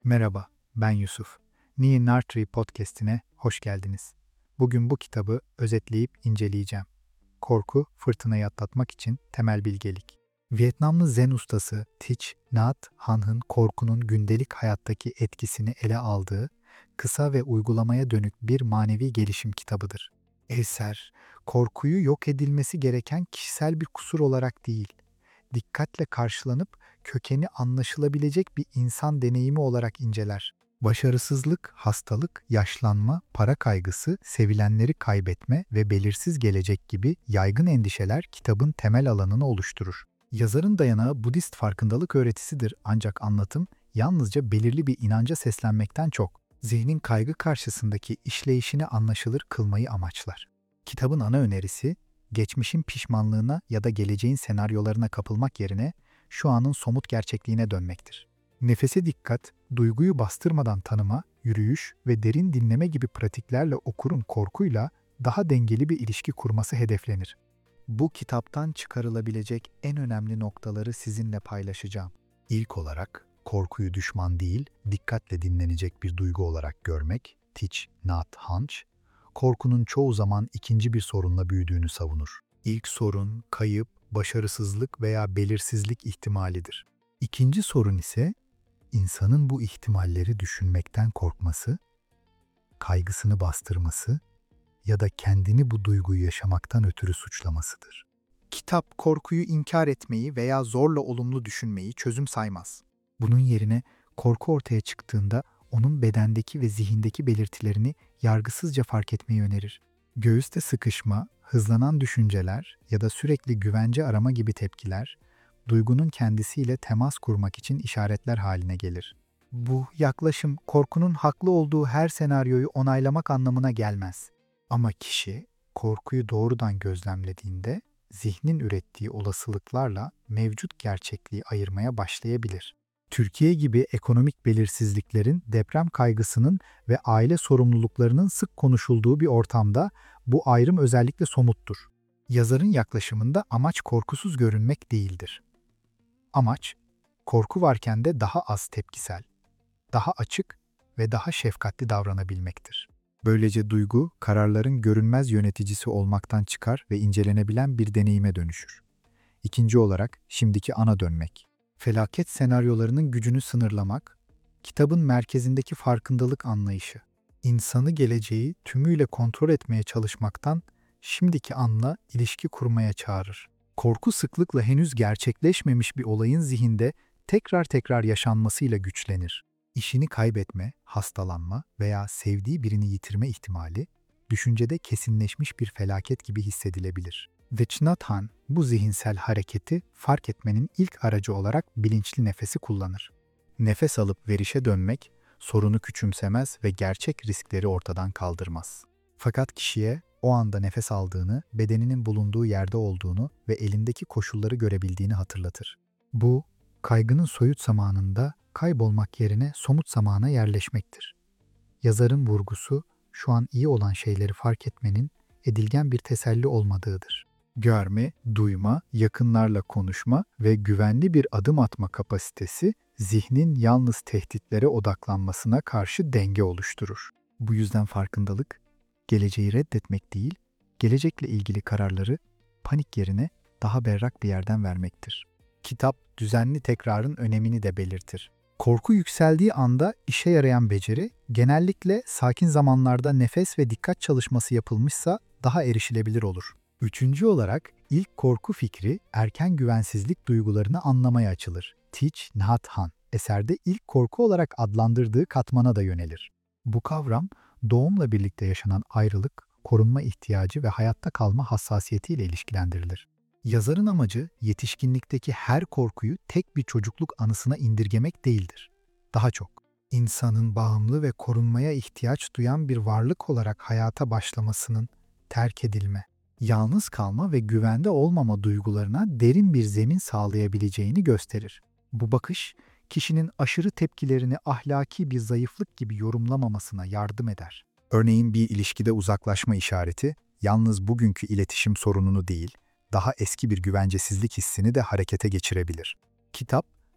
Merhaba, ben Yusuf. Near Nartree podcast'ine hoş geldiniz. Bugün bu kitabı özetleyip inceleyeceğim. Korku, fırtınayı atlatmak için temel bilgelik. Vietnamlı Zen ustası Thich Nhat Hanh'ın korkunun gündelik hayattaki etkisini ele aldığı kısa ve uygulamaya dönük bir manevi gelişim kitabıdır. Eser, korkuyu yok edilmesi gereken kişisel bir kusur olarak değil, dikkatle karşılanıp kökeni anlaşılabilecek bir insan deneyimi olarak inceler. Başarısızlık, hastalık, yaşlanma, para kaygısı, sevilenleri kaybetme ve belirsiz gelecek gibi yaygın endişeler kitabın temel alanını oluşturur. Yazarın dayanağı Budist farkındalık öğretisidir, ancak anlatım yalnızca belirli bir inanca seslenmekten çok, zihnin kaygı karşısındaki işleyişini anlaşılır kılmayı amaçlar. Kitabın ana önerisi, geçmişin pişmanlığına ya da geleceğin senaryolarına kapılmak yerine şu anın somut gerçekliğine dönmektir. Nefese dikkat, duyguyu bastırmadan tanıma, yürüyüş ve derin dinleme gibi pratiklerle okurun korkuyla daha dengeli bir ilişki kurması hedeflenir. Bu kitaptan çıkarılabilecek en önemli noktaları sizinle paylaşacağım. İlk olarak, korkuyu düşman değil, dikkatle dinlenecek bir duygu olarak görmek, Thich Nhat Hanh, korkunun çoğu zaman ikinci bir sorunla büyüdüğünü savunur. İlk sorun, kayıp, başarısızlık veya belirsizlik ihtimalidir. İkinci sorun ise, insanın bu ihtimalleri düşünmekten korkması, kaygısını bastırması ya da kendini bu duyguyu yaşamaktan ötürü suçlamasıdır. Kitap, korkuyu inkar etmeyi veya zorla olumlu düşünmeyi çözüm saymaz. Bunun yerine korku ortaya çıktığında onun bedendeki ve zihindeki belirtilerini yargısızca fark etmeyi önerir. Göğüste sıkışma, hızlanan düşünceler ya da sürekli güvence arama gibi tepkiler, duygunun kendisiyle temas kurmak için işaretler haline gelir. Bu yaklaşım korkunun haklı olduğu her senaryoyu onaylamak anlamına gelmez. Ama kişi korkuyu doğrudan gözlemlediğinde zihnin ürettiği olasılıklarla mevcut gerçekliği ayırmaya başlayabilir. Türkiye gibi ekonomik belirsizliklerin, deprem kaygısının ve aile sorumluluklarının sık konuşulduğu bir ortamda bu ayrım özellikle somuttur. Yazarın yaklaşımında amaç korkusuz görünmek değildir. Amaç, korku varken de daha az tepkisel, daha açık ve daha şefkatli davranabilmektir. Böylece duygu, kararların görünmez yöneticisi olmaktan çıkar ve incelenebilen bir deneyime dönüşür. İkinci olarak, şimdiki ana dönmek. Felaket senaryolarının gücünü sınırlamak, kitabın merkezindeki farkındalık anlayışı. İnsanı geleceği tümüyle kontrol etmeye çalışmaktan şimdiki anla ilişki kurmaya çağırır. Korku sıklıkla henüz gerçekleşmemiş bir olayın zihinde tekrar tekrar yaşanmasıyla güçlenir. İşini kaybetme, hastalanma veya sevdiği birini yitirme ihtimali, düşüncede kesinleşmiş bir felaket gibi hissedilebilir. Thich Nhat Hanh bu zihinsel hareketi fark etmenin ilk aracı olarak bilinçli nefesi kullanır. Nefes alıp verişe dönmek, sorunu küçümsemez ve gerçek riskleri ortadan kaldırmaz. Fakat kişiye o anda nefes aldığını, bedeninin bulunduğu yerde olduğunu ve elindeki koşulları görebildiğini hatırlatır. Bu, kaygının soyut zamanında kaybolmak yerine somut zamana yerleşmektir. Yazarın vurgusu, şu an iyi olan şeyleri fark etmenin edilgen bir teselli olmadığıdır. Görme, duyma, yakınlarla konuşma ve güvenli bir adım atma kapasitesi, zihnin yalnız tehditlere odaklanmasına karşı denge oluşturur. Bu yüzden farkındalık, geleceği reddetmek değil, gelecekle ilgili kararları panik yerine daha berrak bir yerden vermektir. Kitap, düzenli tekrarın önemini de belirtir. Korku yükseldiği anda işe yarayan beceri, genellikle sakin zamanlarda nefes ve dikkat çalışması yapılmışsa daha erişilebilir olur. Üçüncü olarak, ilk korku fikri erken güvensizlik duygularını anlamaya açılır. Thich Nhat Hanh, eserde ilk korku olarak adlandırdığı katmana da yönelir. Bu kavram, doğumla birlikte yaşanan ayrılık, korunma ihtiyacı ve hayatta kalma hassasiyetiyle ilişkilendirilir. Yazarın amacı, yetişkinlikteki her korkuyu tek bir çocukluk anısına indirgemek değildir. Daha çok, insanın bağımlı ve korunmaya ihtiyaç duyan bir varlık olarak hayata başlamasının terk edilme, yalnız kalma ve güvende olmama duygularına derin bir zemin sağlayabileceğini gösterir. Bu bakış, kişinin aşırı tepkilerini ahlaki bir zayıflık gibi yorumlamamasına yardım eder. Örneğin bir ilişkide uzaklaşma işareti, yalnız bugünkü iletişim sorununu değil, daha eski bir güvencesizlik hissini de harekete geçirebilir. Kitap,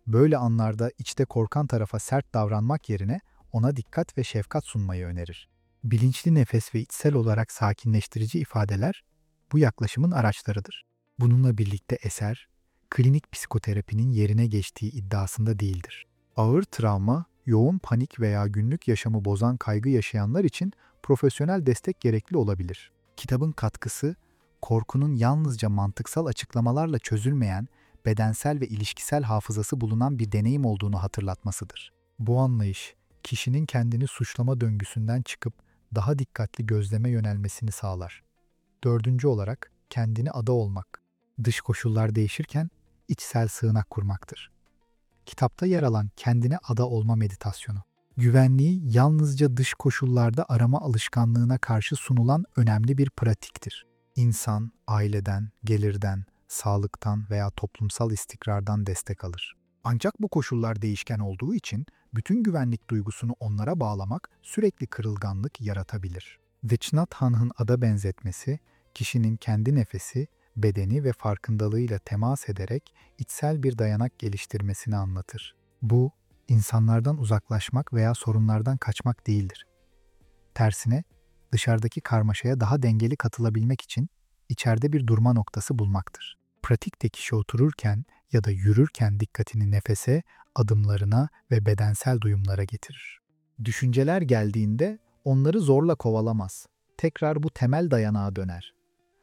Böyle anlarda içte korkan tarafa sert davranmak yerine ona dikkat ve şefkat sunmayı önerir. Bilinçli nefes ve içsel olarak sakinleştirici ifadeler bu yaklaşımın araçlarıdır. Bununla birlikte eser, klinik psikoterapinin yerine geçtiği iddiasında değildir. Ağır travma, yoğun panik veya günlük yaşamı bozan kaygı yaşayanlar için profesyonel destek gerekli olabilir. Kitabın katkısı, korkunun yalnızca mantıksal açıklamalarla çözülmeyen, bedensel ve ilişkisel hafızası bulunan bir deneyim olduğunu hatırlatmasıdır. Bu anlayış, kişinin kendini suçlama döngüsünden çıkıp daha dikkatli gözleme yönelmesini sağlar. Dördüncü olarak, kendini ada olmak. Dış koşullar değişirken içsel sığınak kurmaktır. Kitapta yer alan kendine ada olma meditasyonu, güvenliği yalnızca dış koşullarda arama alışkanlığına karşı sunulan önemli bir pratiktir. İnsan, aileden, gelirden, sağlıktan veya toplumsal istikrardan destek alır. Ancak bu koşullar değişken olduğu için bütün güvenlik duygusunu onlara bağlamak sürekli kırılganlık yaratabilir. Thich Nhat Hanh'ın ada benzetmesi, kişinin kendi nefesi, bedeni ve farkındalığıyla temas ederek içsel bir dayanak geliştirmesini anlatır. Bu, insanlardan uzaklaşmak veya sorunlardan kaçmak değildir. Tersine, dışarıdaki karmaşaya daha dengeli katılabilmek için içeride bir durma noktası bulmaktır. Pratikte kişi otururken ya da yürürken dikkatini nefese, adımlarına ve bedensel duyumlara getirir. Düşünceler geldiğinde onları zorla kovalamaz. Tekrar bu temel dayanağa döner.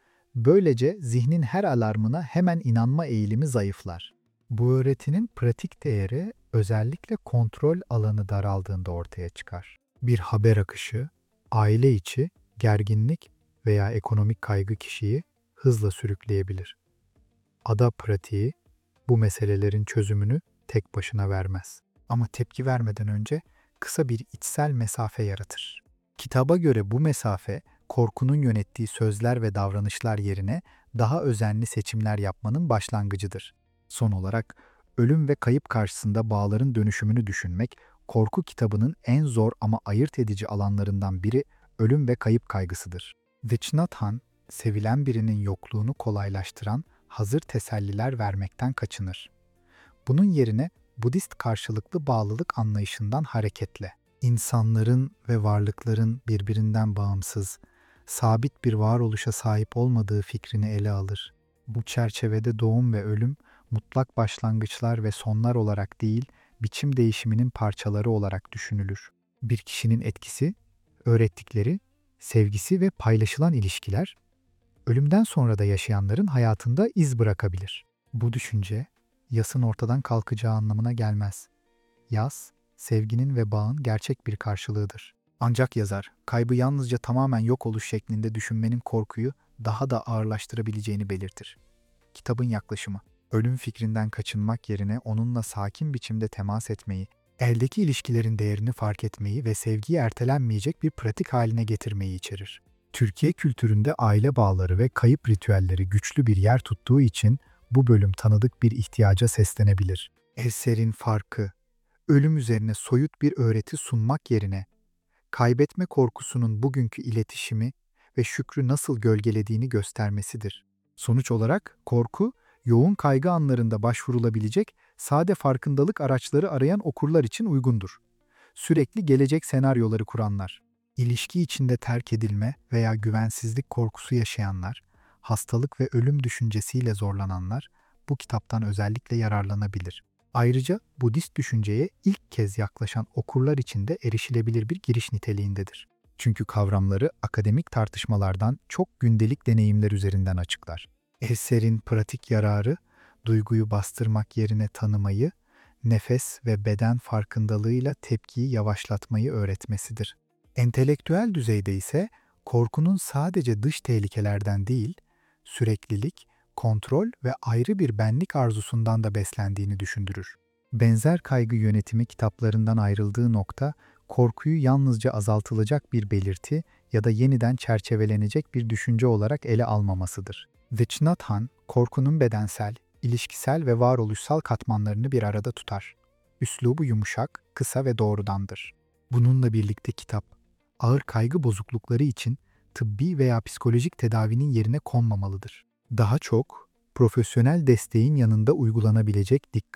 Böylece zihnin her alarmına hemen inanma eğilimi zayıflar. Bu öğretinin pratik değeri özellikle kontrol alanı daraldığında ortaya çıkar. Bir haber akışı, aile içi, gerginlik veya ekonomik kaygı kişiyi hızla sürükleyebilir. Ada pratiği bu meselelerin çözümünü tek başına vermez. Ama tepki vermeden önce kısa bir içsel mesafe yaratır. Kitaba göre bu mesafe, korkunun yönettiği sözler ve davranışlar yerine daha özenli seçimler yapmanın başlangıcıdır. Son olarak, ölüm ve kayıp karşısında bağların dönüşümünü düşünmek, korku kitabının en zor ama ayırt edici alanlarından biri ölüm ve kayıp kaygısıdır. Thich Nhat Hanh, sevilen birinin yokluğunu kolaylaştıran hazır teselliler vermekten kaçınır. Bunun yerine Budist karşılıklı bağlılık anlayışından hareketle, insanların ve varlıkların birbirinden bağımsız, sabit bir varoluşa sahip olmadığı fikrini ele alır. Bu çerçevede doğum ve ölüm, mutlak başlangıçlar ve sonlar olarak değil, biçim değişiminin parçaları olarak düşünülür. Bir kişinin etkisi, öğrettikleri, sevgisi ve paylaşılan ilişkiler, ölümden sonra da yaşayanların hayatında iz bırakabilir. Bu düşünce, yasın ortadan kalkacağı anlamına gelmez. Yas, sevginin ve bağın gerçek bir karşılığıdır. Ancak yazar, kaybı yalnızca tamamen yok oluş şeklinde düşünmenin korkuyu daha da ağırlaştırabileceğini belirtir. Kitabın yaklaşımı, ölüm fikrinden kaçınmak yerine onunla sakin biçimde temas etmeyi, eldeki ilişkilerin değerini fark etmeyi ve sevgiyi ertelenmeyecek bir pratik haline getirmeyi içerir. Türkiye kültüründe aile bağları ve kayıp ritüelleri güçlü bir yer tuttuğu için bu bölüm tanıdık bir ihtiyaca seslenebilir. Eserin farkı, ölüm üzerine soyut bir öğreti sunmak yerine, kaybetme korkusunun bugünkü iletişimi ve şükrü nasıl gölgelediğini göstermesidir. Sonuç olarak korku, yoğun kaygı anlarında başvurulabilecek sade farkındalık araçları arayan okurlar için uygundur. Sürekli gelecek senaryoları kuranlar, ilişki içinde terk edilme veya güvensizlik korkusu yaşayanlar, hastalık ve ölüm düşüncesiyle zorlananlar bu kitaptan özellikle yararlanabilir. Ayrıca Budist düşünceye ilk kez yaklaşan okurlar için de erişilebilir bir giriş niteliğindedir. Çünkü kavramları akademik tartışmalardan çok gündelik deneyimler üzerinden açıklar. Eserin pratik yararı, duyguyu bastırmak yerine tanımayı, nefes ve beden farkındalığıyla tepkiyi yavaşlatmayı öğretmesidir. Entelektüel düzeyde ise korkunun sadece dış tehlikelerden değil, süreklilik, kontrol ve ayrı bir benlik arzusundan da beslendiğini düşündürür. Benzer kaygı yönetimi kitaplarından ayrıldığı nokta, korkuyu yalnızca azaltılacak bir belirti ya da yeniden çerçevelenecek bir düşünce olarak ele almamasıdır. Thich Nhat Hanh, korkunun bedensel, ilişkisel ve varoluşsal katmanlarını bir arada tutar. Üslubu yumuşak, kısa ve doğrudandır. Bununla birlikte kitap, ağır kaygı bozuklukları için tıbbi veya psikolojik tedavinin yerine konmamalıdır. Daha çok, profesyonel desteğin yanında uygulanabilecek dikkat,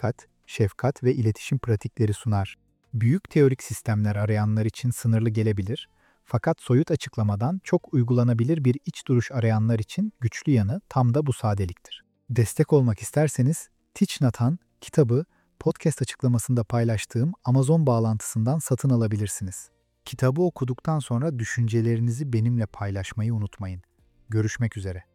şefkat ve iletişim pratikleri sunar. Büyük teorik sistemler arayanlar için sınırlı gelebilir, fakat soyut açıklamadan çok uygulanabilir bir iç duruş arayanlar için güçlü yanı tam da bu sadeliktir. Destek olmak isterseniz Thich Nhat Hanh kitabı podcast açıklamasında paylaştığım Amazon bağlantısından satın alabilirsiniz. Kitabı okuduktan sonra düşüncelerinizi benimle paylaşmayı unutmayın. Görüşmek üzere.